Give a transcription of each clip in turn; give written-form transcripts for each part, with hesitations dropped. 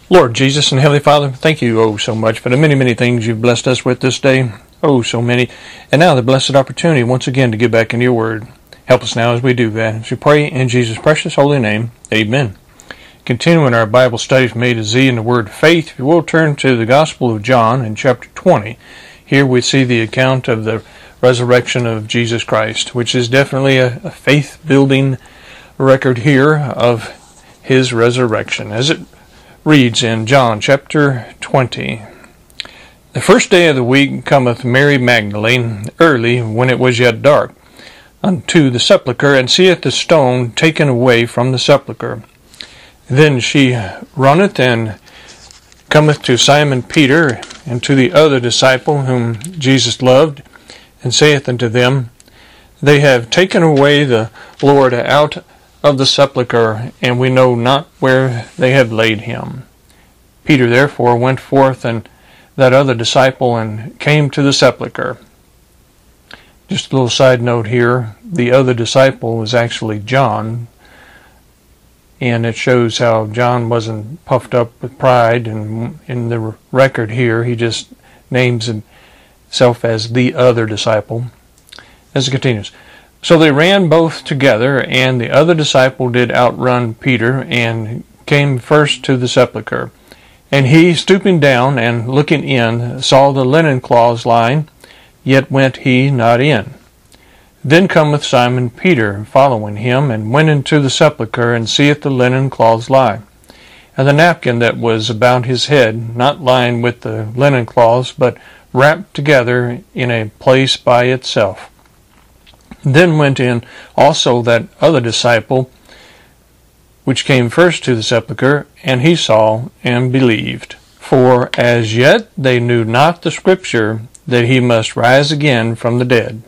Lord Jesus and Heavenly Father, thank you so much for the many, many things you've blessed us with this day. So many. And now the blessed opportunity once again to get back into your word. Help us now as we do that. As we pray in Jesus' precious holy name, amen. Continuing our Bible study from A to Z in the word faith, if you will turn to the Gospel of John in chapter 20. Here we see the account of the resurrection of Jesus Christ, which is definitely a faith-building record here of his resurrection. As it reads in John chapter 20. The first day of the week cometh Mary Magdalene early, when it was yet dark, unto the sepulchre, and seeth the stone taken away from the sepulchre. Then she runneth and cometh to Simon Peter, and to the other disciple whom Jesus loved, and saith unto them, They have taken away the Lord out of the sepulchre, and we know not where they have laid him. Peter therefore went forth, and that other disciple, and came to the sepulchre. Just a little side note here, the other disciple was actually John, and it shows how John wasn't puffed up with pride, and in the record here he just names himself as the other disciple. As it continues, So they ran both together, and the other disciple did outrun Peter, and came first to the sepulchre. And he, stooping down and looking in, saw the linen cloths lying, yet went he not in. Then cometh Simon Peter, following him, and went into the sepulchre, and seeth the linen cloths lie, and the napkin that was about his head, not lying with the linen cloths, but wrapped together in a place by itself. Then went in also that other disciple, which came first to the sepulchre, and he saw and believed. For as yet they knew not the Scripture, that he must rise again from the dead.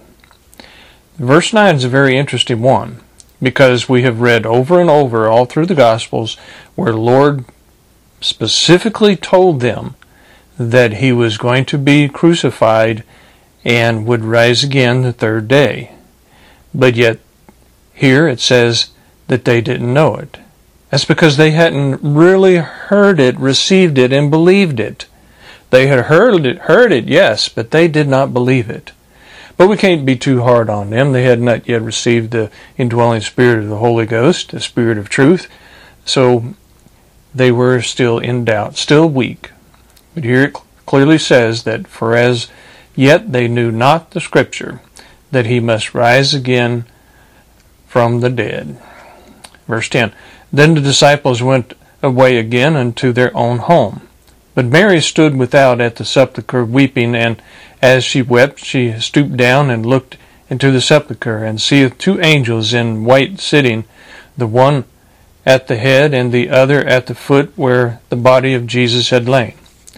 Verse 9 is a very interesting one, because we have read over and over all through the Gospels where the Lord specifically told them that he was going to be crucified and would rise again the third day. But yet, here it says that they didn't know it. That's because they hadn't really heard it, received it, and believed it. They had heard it, yes, but they did not believe it. But we can't be too hard on them. They had not yet received the indwelling Spirit of the Holy Ghost, the Spirit of truth. So they were still in doubt, still weak. But here it clearly says that for as yet they knew not the Scripture, that he must rise again from the dead. Verse 10, Then the disciples went away again unto their own home. But Mary stood without at the sepulchre weeping, and as she wept, she stooped down and looked into the sepulchre, and seeth two angels in white sitting, the one at the head, and the other at the foot where the body of Jesus had lain.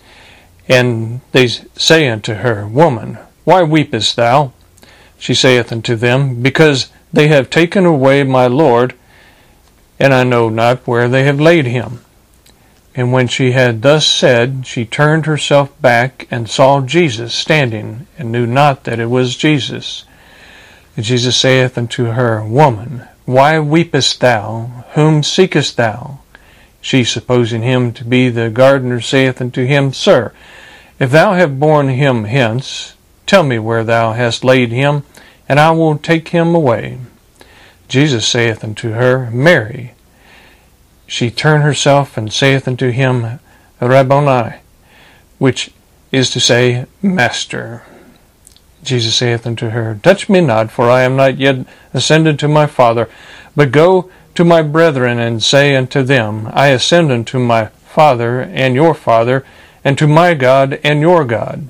And they say unto her, Woman, why weepest thou? She saith unto them, Because they have taken away my Lord, and I know not where they have laid him. And when she had thus said, she turned herself back, and saw Jesus standing, and knew not that it was Jesus. And Jesus saith unto her, Woman, why weepest thou? Whom seekest thou? She, supposing him to be the gardener, saith unto him, Sir, if thou have borne him hence, tell me where thou hast laid him, and I will take him away. Jesus saith unto her, Mary. She turned herself and saith unto him, Rabboni, which is to say, Master. Jesus saith unto her, Touch me not, for I am not yet ascended to my Father, but go to my brethren, and say unto them, I ascend unto my Father and your Father, and to my God and your God.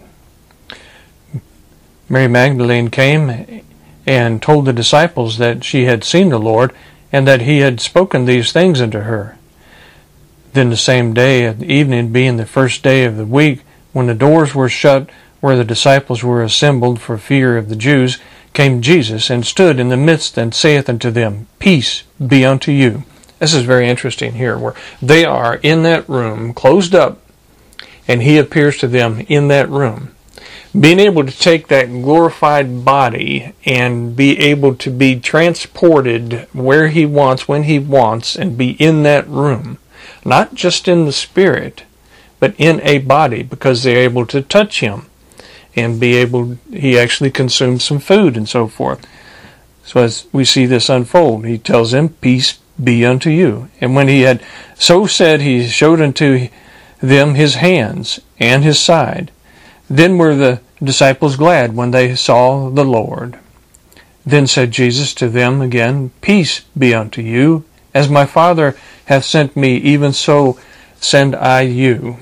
Mary Magdalene came and told the disciples that she had seen the Lord, and that he had spoken these things unto her. Then the same day at the evening, being the first day of the week, when the doors were shut where the disciples were assembled for fear of the Jews, came Jesus, and stood in the midst, and saith unto them, Peace be unto you. This is very interesting here, where they are in that room, closed up, and he appears to them in that room. Being able to take that glorified body and be able to be transported where he wants, when he wants, and be in that room. not just in the spirit, but in a body, because they're able to touch him and he actually consumed some food and so forth. So as we see this unfold, he tells them, peace be unto you. And when he had so said, he showed unto them his hands and his side. Then were the disciples glad when they saw the Lord. Then said Jesus to them again, peace be unto you. As my Father hath sent me, even so send I you.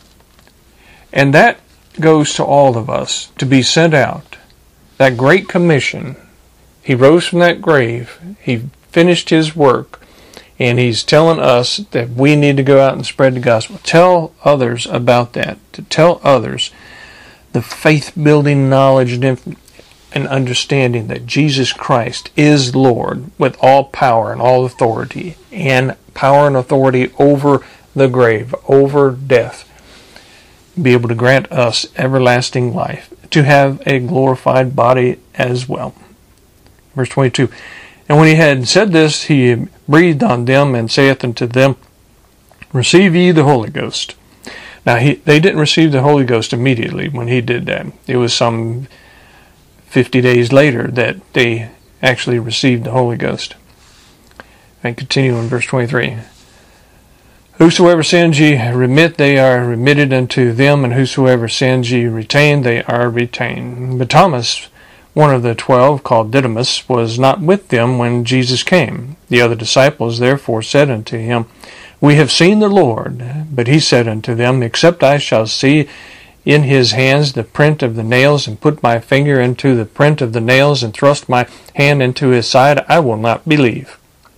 And that goes to all of us, to be sent out. That great commission. He rose from that grave. He finished his work. And he's telling us that we need to go out and spread the gospel. Tell others about that. To tell others the faith-building knowledge and understanding that Jesus Christ is Lord with all power and all authority. And power and authority over the grave, over death. Be able to grant us everlasting life, to have a glorified body as well. Verse 22, and when he had said this, he breathed on them and saith unto them, receive ye the Holy Ghost. Now they didn't receive the Holy Ghost immediately when he did that. It was some 50 days later that they actually received the Holy Ghost. And continue in verse 23. Whosoever sins ye remit, they are remitted unto them, and whosoever sins ye retain, they are retained. But Thomas, one of the 12, called Didymus, was not with them when Jesus came. The other disciples therefore said unto him, we have seen the Lord. But he said unto them, except I shall see in his hands the print of the nails, and put my finger into the print of the nails, and thrust my hand into his side, I will not believe.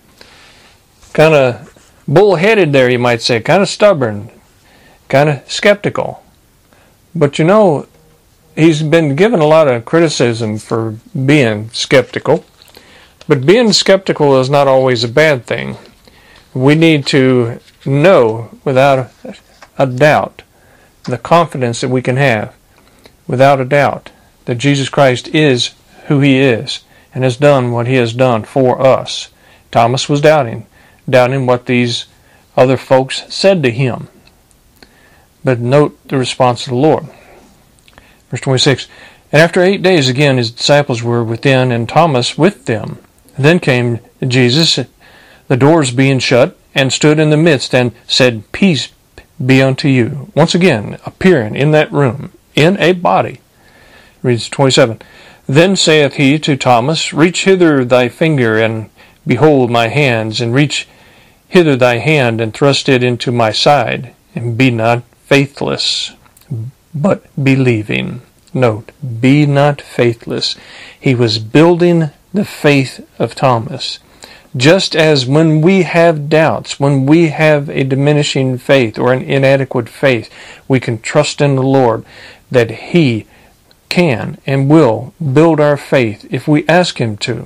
Kind of bull-headed there, you might say, kind of stubborn, kind of skeptical. But you know, he's been given a lot of criticism for being skeptical. But being skeptical is not always a bad thing. We need to know without a doubt, the confidence that we can have, without a doubt, that Jesus Christ is who he is and has done what he has done for us. Thomas was doubting what these other folks said to him. But note the response of the Lord. Verse 26, and after 8 days again his disciples were within, and Thomas with them. Then came Jesus, the doors being shut, and stood in the midst, and said, peace be unto you. Once again, appearing in that room, in a body. Reads 27, then saith he to Thomas, reach hither thy finger, and behold my hands, and reach hither thy hand, and thrust it into my side, and be not faithless, but believing. Note, be not faithless. He was building the faith of Thomas. Just as when we have doubts, when we have a diminishing faith or an inadequate faith, we can trust in the Lord that he can and will build our faith if we ask him to.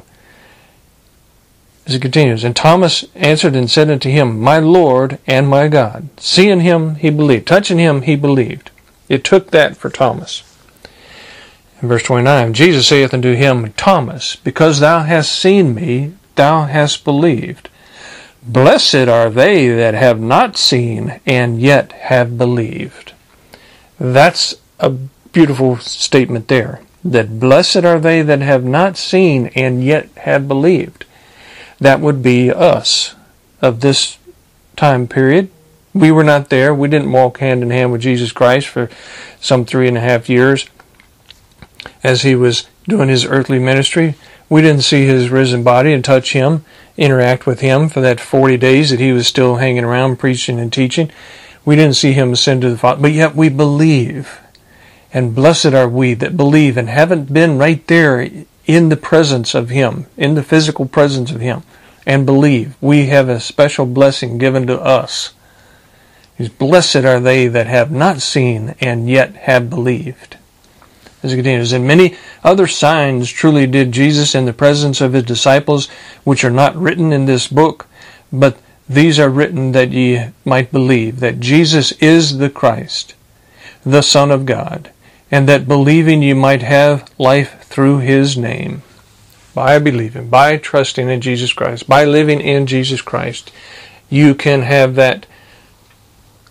As it continues, and Thomas answered and said unto him, my Lord and my God. Seeing him, he believed. Touching him, he believed. It took that for Thomas. In verse 29, Jesus saith unto him, Thomas, because thou hast seen me, thou hast believed. Blessed are they that have not seen and yet have believed. That's a beautiful statement there. That blessed are they that have not seen and yet have believed. That would be us of this time period. We were not there. We didn't walk hand in hand with Jesus Christ for some 3.5 years as he was doing his earthly ministry. We didn't see his risen body and touch him, interact with him for that 40 days that he was still hanging around preaching and teaching. We didn't see him ascend to the Father, but yet we believe. And blessed are we that believe and haven't been right there in the presence of him, in the physical presence of him, and believe. We have a special blessing given to us. Blessed are they that have not seen and yet have believed. As it continues, and many other signs truly did Jesus in the presence of his disciples, which are not written in this book, but these are written that ye might believe that Jesus is the Christ, the Son of God, and that believing ye might have life through his name. By believing, by trusting in Jesus Christ, by living in Jesus Christ, you can have that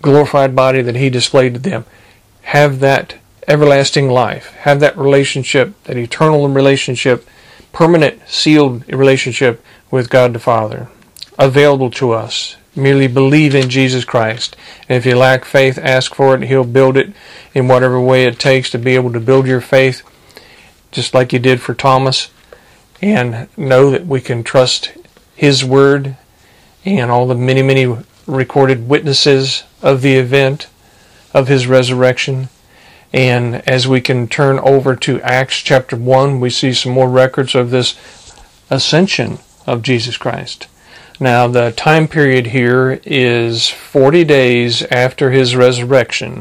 glorified body that he displayed to them, have that everlasting life, have that relationship, that eternal relationship, permanent, sealed relationship with God the Father, available to us. Merely believe in Jesus Christ. And if you lack faith, ask for it. He'll build it in whatever way it takes to be able to build your faith, just like He did for Thomas. And know that we can trust His word and all the many, many recorded witnesses of the event of His resurrection. And as we can turn over to Acts chapter 1, we see some more records of this ascension of Jesus Christ. Now, the time period here is 40 days after His resurrection.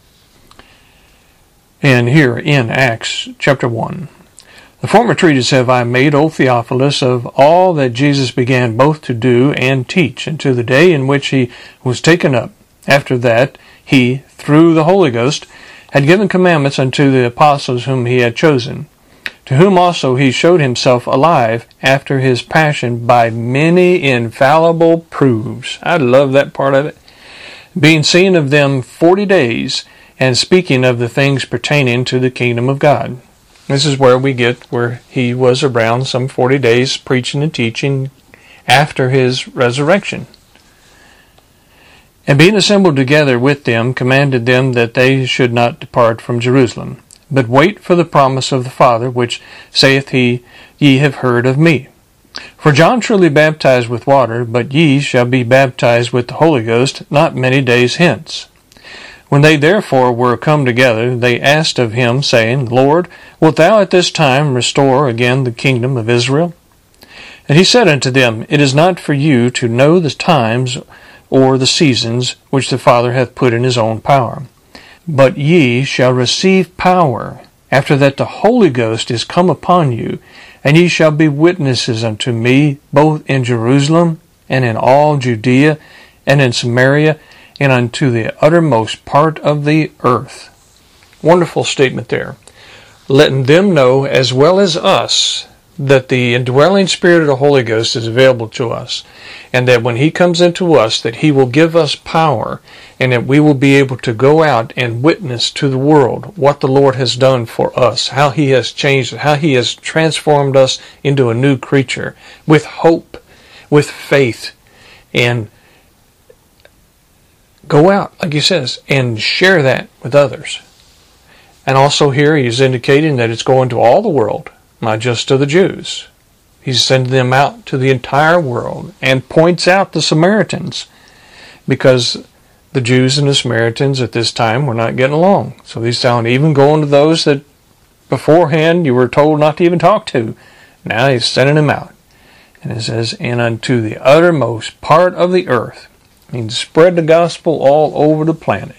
And here in Acts chapter 1. The former treatise have I made, O Theophilus, of all that Jesus began both to do and teach, unto the day in which He was taken up. After that, He, through the Holy Ghost, had given commandments unto the apostles whom He had chosen, to whom also He showed Himself alive after His passion by many infallible proofs. I love that part of it. Being seen of them 40 days, and speaking of the things pertaining to the kingdom of God. This is where we get where He was around some 40 days preaching and teaching after His resurrection. And being assembled together with them, commanded them that they should not depart from Jerusalem, but wait for the promise of the Father, which saith He, Ye have heard of me. For John truly baptized with water, but ye shall be baptized with the Holy Ghost not many days hence. When they therefore were come together, they asked of Him, saying, Lord, wilt Thou at this time restore again the kingdom of Israel? And He said unto them, It is not for you to know the times or the seasons which the Father hath put in His own power. But ye shall receive power, after that the Holy Ghost is come upon you, and ye shall be witnesses unto me, both in Jerusalem, and in all Judea, and in Samaria, and unto the uttermost part of the earth. Wonderful statement there. Letting them know, as well as us, that the indwelling Spirit of the Holy Ghost is available to us, and that when He comes into us, that He will give us power, and that we will be able to go out and witness to the world what the Lord has done for us, how He has changed, how He has transformed us into a new creature, with hope, with faith, and go out, like He says, and share that with others. And also here He's indicating that it's going to all the world, not just to the Jews. He's sending them out to the entire world, and points out the Samaritans, because the Jews and the Samaritans at this time were not getting along. So He's telling, even going to those that beforehand you were told not to even talk to. Now He's sending them out. And it says, and unto the uttermost part of the earth. It means spread the gospel all over the planet.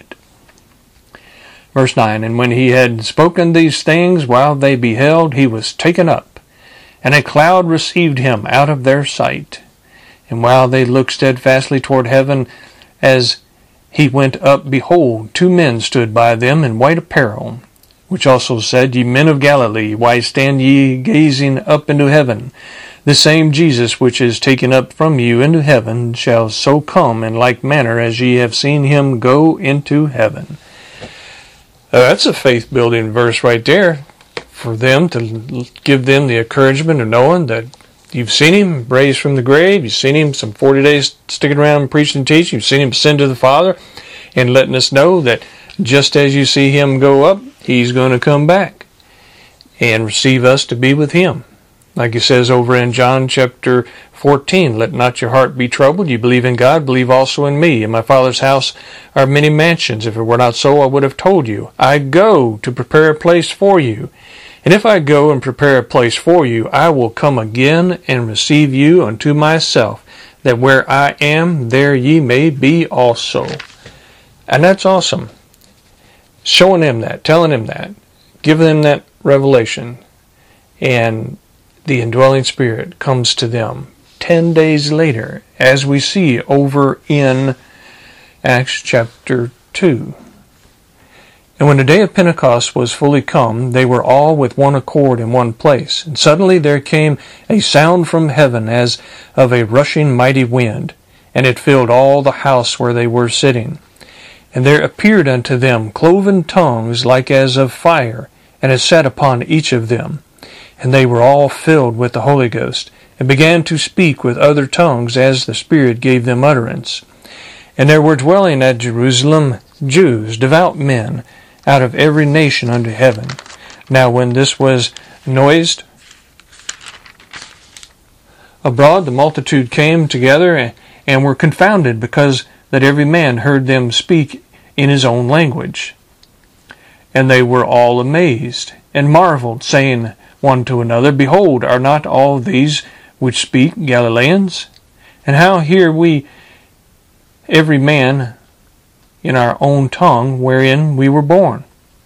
Verse 9, and when He had spoken these things, while they beheld, He was taken up, and a cloud received Him out of their sight. And while they looked steadfastly toward heaven, as He went up, behold, 2 men stood by them in white apparel, which also said, Ye men of Galilee, why stand ye gazing up into heaven? The same Jesus which is taken up from you into heaven shall so come in like manner as ye have seen Him go into heaven. That's a faith-building verse right there for them, to give them the encouragement of knowing that you've seen Him raised from the grave, you've seen Him some 40 days sticking around and preaching and teaching, you've seen Him ascend to the Father, and letting us know that just as you see Him go up, He's going to come back and receive us to be with Him. Like He says over in John chapter 14, let not your heart be troubled. You believe in God, believe also in me. In my Father's house are many mansions. If it were not so, I would have told you. I go to prepare a place for you. And if I go and prepare a place for you, I will come again and receive you unto myself, that where I am, there ye may be also. And that's awesome. Showing Him that, telling Him that, giving Him that revelation. And the indwelling Spirit comes to them 10 days later, as we see over in Acts chapter 2. And when the day of Pentecost was fully come, they were all with one accord in one place. And suddenly there came a sound from heaven as of a rushing mighty wind, and it filled all the house where they were sitting. And there appeared unto them cloven tongues like as of fire, and it sat upon each of them. And they were all filled with the Holy Ghost, and began to speak with other tongues as the Spirit gave them utterance. And there were dwelling at Jerusalem Jews, devout men, out of every nation under heaven. Now when this was noised abroad, the multitude came together and were confounded, because that every man heard them speak in his own language. And they were all amazed, and marveled, saying one to another, Behold, are not all these which speak Galileans? And how hear we every man in our own tongue wherein we were born?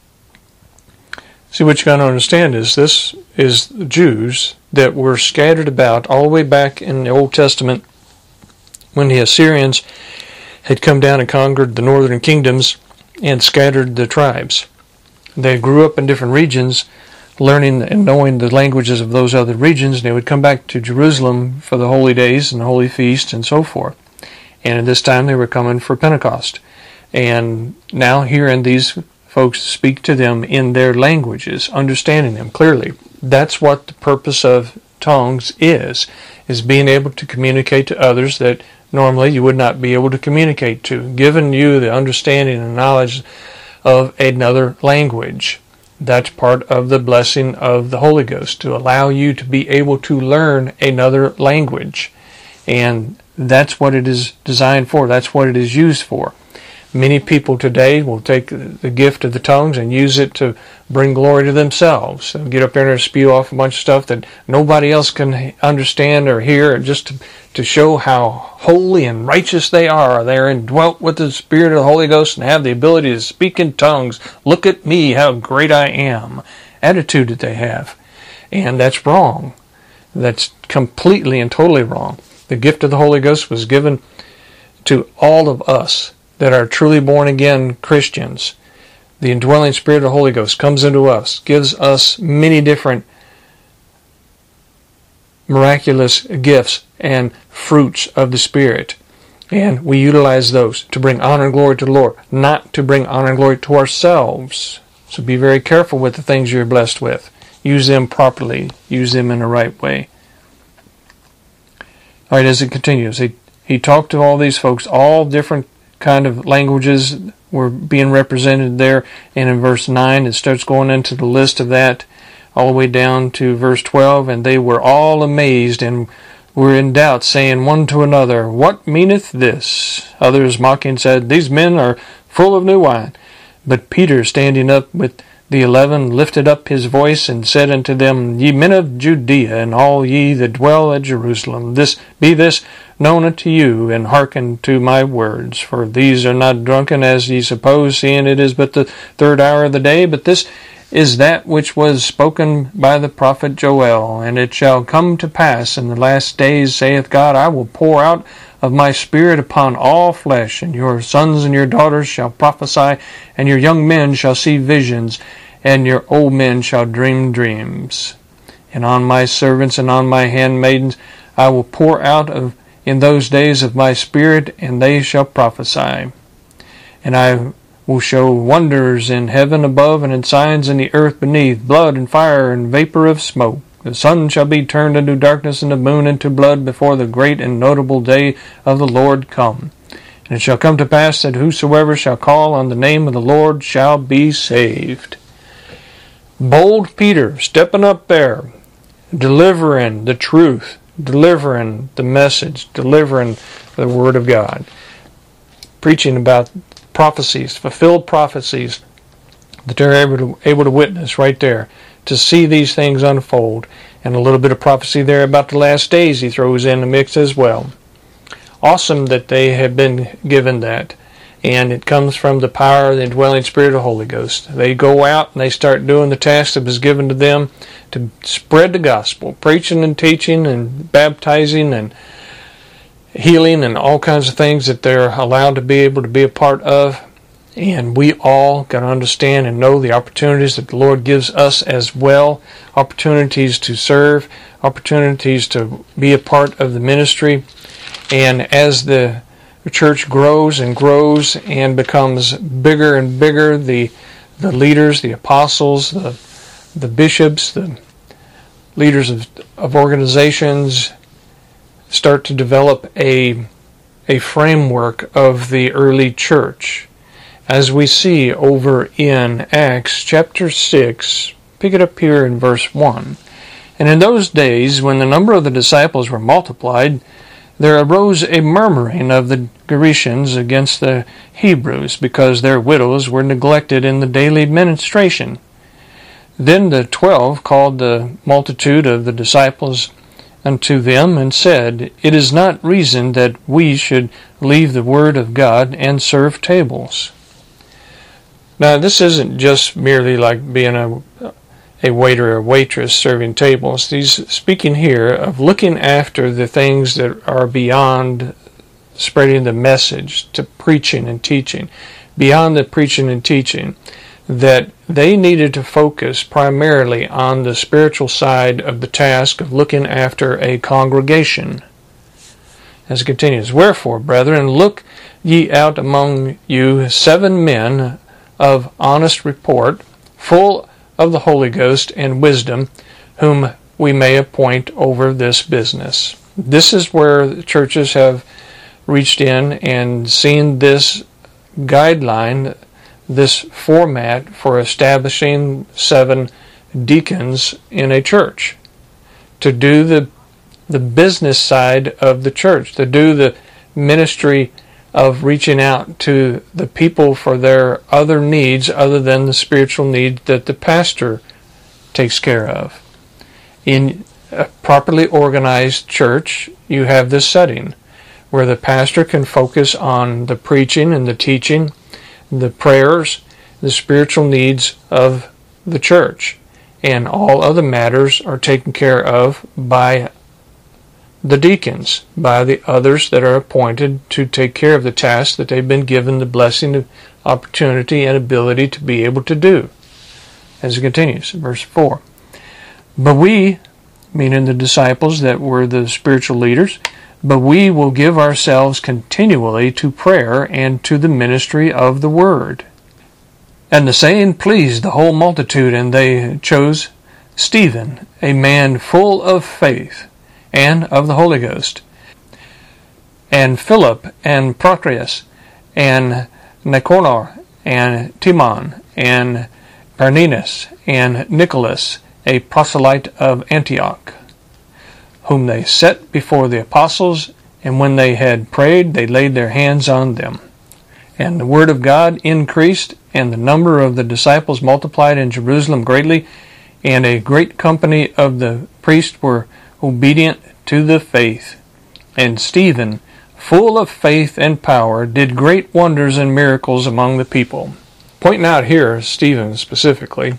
See, what you got to understand is this is the Jews that were scattered about all the way back in the Old Testament when the Assyrians had come down and conquered the northern kingdoms and scattered the tribes. They grew up in different regions, learning and knowing the languages of those other regions, and they would come back to Jerusalem for the holy days and the holy feasts and so forth. And at this time they were coming for Pentecost. And now hearing these folks speak to them in their languages, understanding them clearly. That's what the purpose of tongues is being able to communicate to others that normally you would not be able to communicate to, giving you the understanding and knowledge of another language. That's part of the blessing of the Holy Ghost, to allow you to be able to learn another language. And that's what it is designed for. That's what it is used for. Many people today will take the gift of the tongues and use it to bring glory to themselves. They'll get up there and spew off a bunch of stuff that nobody else can understand or hear, just to show how holy and righteous they are. They're indwelt with the Spirit of the Holy Ghost and have the ability to speak in tongues. Look at me, how great I am. Attitude that they have. And that's wrong. That's completely and totally wrong. The gift of the Holy Ghost was given to all of us that are truly born again Christians. The indwelling Spirit of the Holy Ghost comes into us, gives us many different miraculous gifts and fruits of the Spirit. And we utilize those to bring honor and glory to the Lord, not to bring honor and glory to ourselves. So be very careful with the things you're blessed with. Use them properly. Use them in the right way. All right, as it continues, he talked to all these folks, all different kind of languages were being represented there. And in verse 9, it starts going into the list of that all the way down to verse 12. And they were all amazed and were in doubt, saying one to another, What meaneth this? Others mocking said, These men are full of new wine. But Peter, standing up with the 11, lifted up his voice and said unto them, Ye men of Judea, and all ye that dwell at Jerusalem, this known unto you, and hearken to my words. For these are not drunken as ye suppose, seeing it is but the third hour of the day. But this is that which was spoken by the prophet Joel. And it shall come to pass in the last days, saith God, I will pour out of my Spirit upon all flesh, and your sons and your daughters shall prophesy, and your young men shall see visions, and your old men shall dream dreams. And on my servants and on my handmaidens I will pour out in those days of my Spirit, and they shall prophesy. And I will show wonders in heaven above, and in signs in the earth beneath, blood and fire and vapor of smoke. The sun shall be turned into darkness, and the moon into blood, before the great and notable day of the Lord come. And it shall come to pass that whosoever shall call on the name of the Lord shall be saved. Bold Peter stepping up there, delivering the truth, delivering the message, delivering the Word of God, preaching about prophecies, fulfilled prophecies that they're able to witness right there, to see these things unfold. And a little bit of prophecy there about the last days he throws in the mix as well. Awesome that they have been given that. And it comes from the power of the indwelling Spirit of the Holy Ghost. They go out and they start doing the task that was given to them to spread the gospel, preaching and teaching and baptizing and healing and all kinds of things that they're allowed to be able to be a part of. And we all got to understand and know the opportunities that the Lord gives us as well. Opportunities to serve, opportunities to be a part of the ministry. And as the the church grows and grows and becomes bigger and bigger. The leaders, the apostles, the bishops, the leaders of organizations start to develop a framework of the early church. As we see over in Acts chapter 6, pick it up here in verse 1. And in those days, when the number of the disciples were multiplied, there arose a murmuring of the Grecians against the Hebrews, because their widows were neglected in the daily ministration. Then the 12 called the multitude of the disciples unto them, and said, It is not reason that we should leave the word of God and serve tables. Now, this isn't just merely like being a waiter or waitress serving tables. He's speaking here of looking after the things that are beyond spreading the message to preaching and teaching. Beyond the preaching and teaching, that they needed to focus primarily on the spiritual side of the task of looking after a congregation. As it continues, Wherefore, brethren, look ye out among you 7 men of honest report, full of the Holy Ghost and wisdom, whom we may appoint over this business. This is where the churches have reached in and seen this guideline, this format for establishing 7 deacons in a church to do the business side of the church, to do the ministry of reaching out to the people for their other needs other than the spiritual needs that the pastor takes care of. In a properly organized church, you have this setting where the pastor can focus on the preaching and the teaching, the prayers, the spiritual needs of the church, and all other matters are taken care of by the deacons, by the others that are appointed to take care of the task that they've been given the blessing of opportunity and ability to be able to do. As it continues, verse 4. But we, meaning the disciples that were the spiritual leaders, but we will give ourselves continually to prayer and to the ministry of the word. And the saying pleased the whole multitude, and they chose Stephen, a man full of faith and of the Holy Ghost, and Philip, and Prochorus, and Nicanor, and Timon, and Parmenas, and Nicholas, a proselyte of Antioch, whom they set before the apostles, and when they had prayed, they laid their hands on them. And the word of God increased, and the number of the disciples multiplied in Jerusalem greatly, and a great company of the priests were obedient to the faith. And Stephen, full of faith and power, did great wonders and miracles among the people. Pointing out here, Stephen specifically,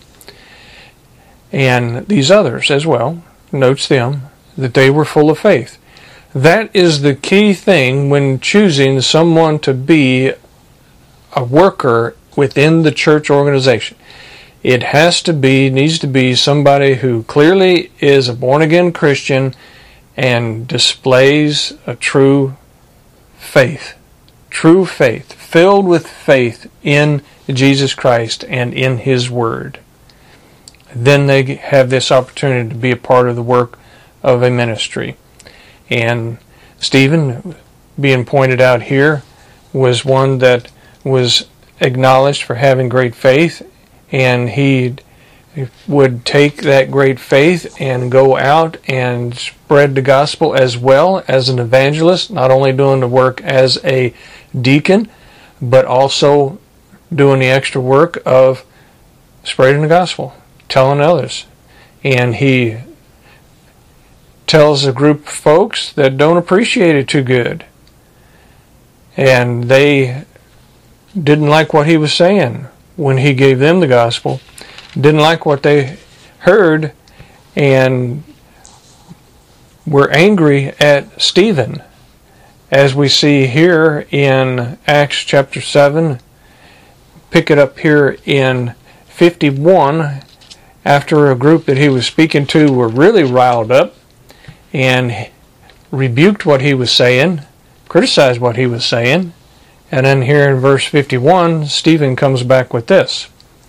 and these others as well, notes them, that they were full of faith. That is the key thing when choosing someone to be a worker within the church organization. It needs to be somebody who clearly is a born-again Christian and displays a true faith, filled with faith in Jesus Christ and in His Word. Then they have this opportunity to be a part of the work of a ministry. And Stephen, being pointed out here, was one that was acknowledged for having great faith, and he would take that great faith and go out and spread the gospel as well as an evangelist, not only doing the work as a deacon, but also doing the extra work of spreading the gospel, telling others. And he tells a group of folks that don't appreciate it too good, and they didn't like what he was saying when he gave them the gospel, didn't like what they heard, and were angry at Stephen, as we see here in Acts chapter 7. Pick it up here in 51, after a group that he was speaking to were really riled up and rebuked what he was saying, criticized what he was saying. And then here in verse 51, Stephen comes back with this.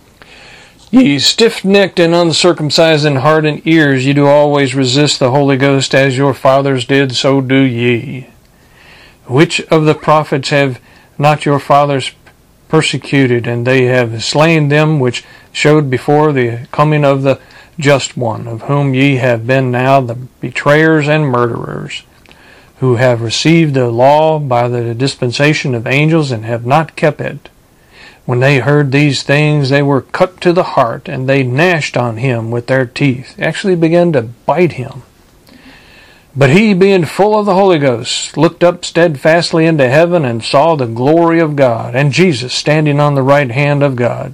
Ye stiff-necked and uncircumcised in heart and ears, ye do always resist the Holy Ghost, as your fathers did, so do ye. Which of the prophets have not your fathers persecuted, and they have slain them which showed before the coming of the just one, of whom ye have been now the betrayers and murderers, who have received the law by the dispensation of angels, and have not kept it. When they heard these things, they were cut to the heart, and they gnashed on him with their teeth, actually began to bite him. But he, being full of the Holy Ghost, looked up steadfastly into heaven, and saw the glory of God, and Jesus standing on the right hand of God,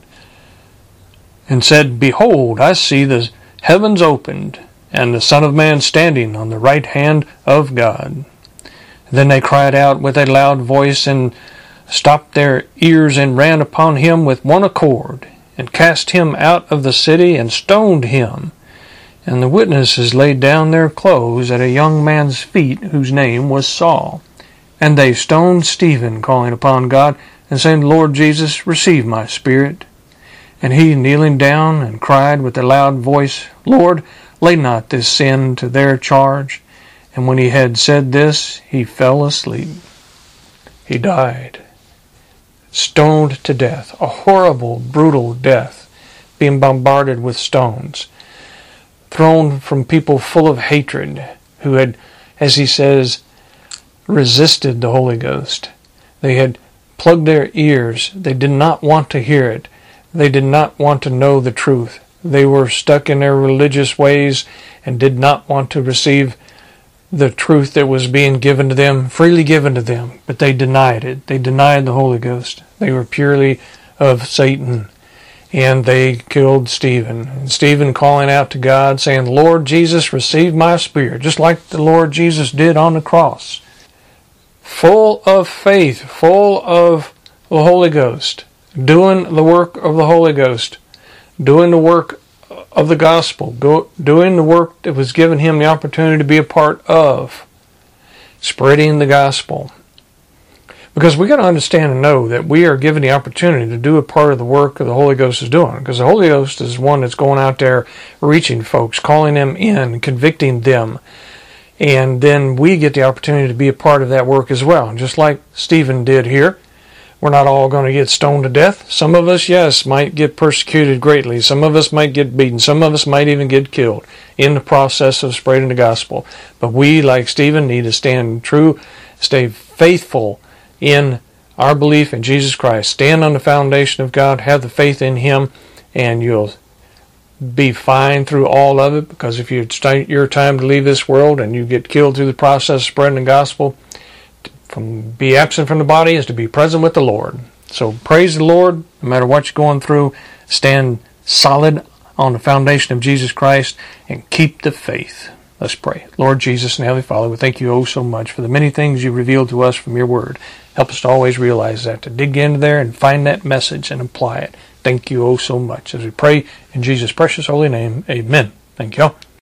and said, Behold, I see the heavens opened, and the Son of Man standing on the right hand of God. Then they cried out with a loud voice, and stopped their ears, and ran upon him with one accord, and cast him out of the city, and stoned him. And the witnesses laid down their clothes at a young man's feet, whose name was Saul. And they stoned Stephen, calling upon God, and saying, Lord Jesus, receive my spirit. And he, kneeling down, and cried with a loud voice, Lord, lay not this sin to their charge. And when he had said this, he fell asleep. He died. Stoned to death. A horrible, brutal death. Being bombarded with stones. Thrown from people full of hatred, who had, as he says, resisted the Holy Ghost. They had plugged their ears. They did not want to hear it. They did not want to know the truth. They were stuck in their religious ways and did not want to receive the truth that was being given to them, freely given to them, but they denied it. They denied the Holy Ghost. They were purely of Satan, and they killed Stephen. And Stephen calling out to God, saying, Lord Jesus, receive my spirit, just like the Lord Jesus did on the cross. Full of faith, full of the Holy Ghost, doing the work of the Holy Ghost, doing the work of the gospel, doing the work that was given him the opportunity to be a part of, spreading the gospel. Because we got to understand and know that we are given the opportunity to do a part of the work that the Holy Ghost is doing. Because the Holy Ghost is one that's going out there reaching folks, calling them in, convicting them. And then we get the opportunity to be a part of that work as well. Just like Stephen did here. We're not all going to get stoned to death. Some of us, yes, might get persecuted greatly. Some of us might get beaten. Some of us might even get killed in the process of spreading the gospel. But we, like Stephen, need to stand true, stay faithful in our belief in Jesus Christ. Stand on the foundation of God, have the faith in Him, and you'll be fine through all of it. Because if it's your time to leave this world and you get killed through the process of spreading the gospel, be absent from the body is to be present with the Lord. So praise the Lord, no matter what you're going through. Stand solid on the foundation of Jesus Christ and keep the faith. Let's pray. Lord Jesus and Heavenly Father, we thank you oh so much for the many things you revealed to us from your word. Help us to always realize that, to dig into there and find that message and apply it. Thank you oh so much. As we pray in Jesus' precious holy name, amen. Thank you all.